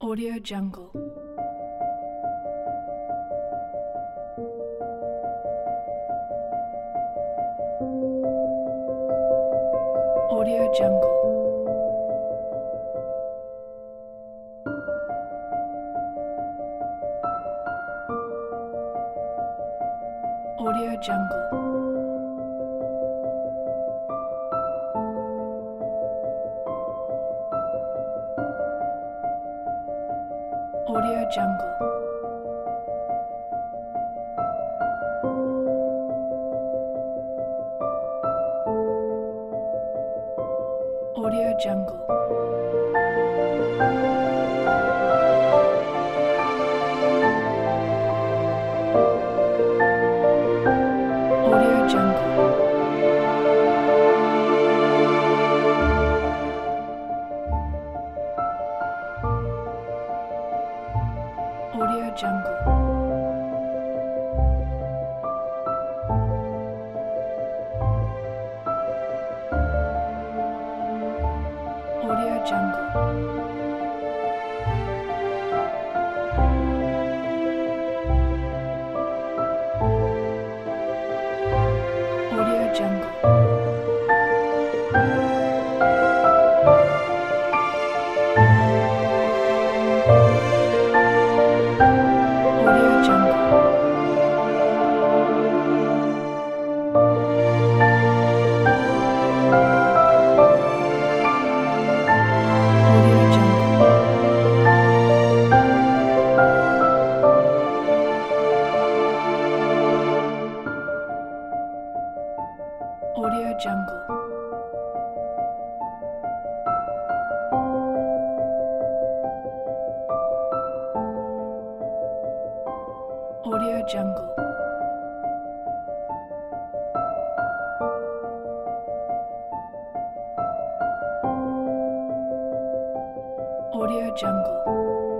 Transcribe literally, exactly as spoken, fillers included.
Audio Jungle. Audio Jungle. Audio Jungle. Audio Jungle. Audio Jungle. Audio Jungle. Audio Jungle. Audio Jungle. Audio Jungle. Audio Jungle. Audio Jungle. Audio Jungle. Audio Jungle. Audio Jungle.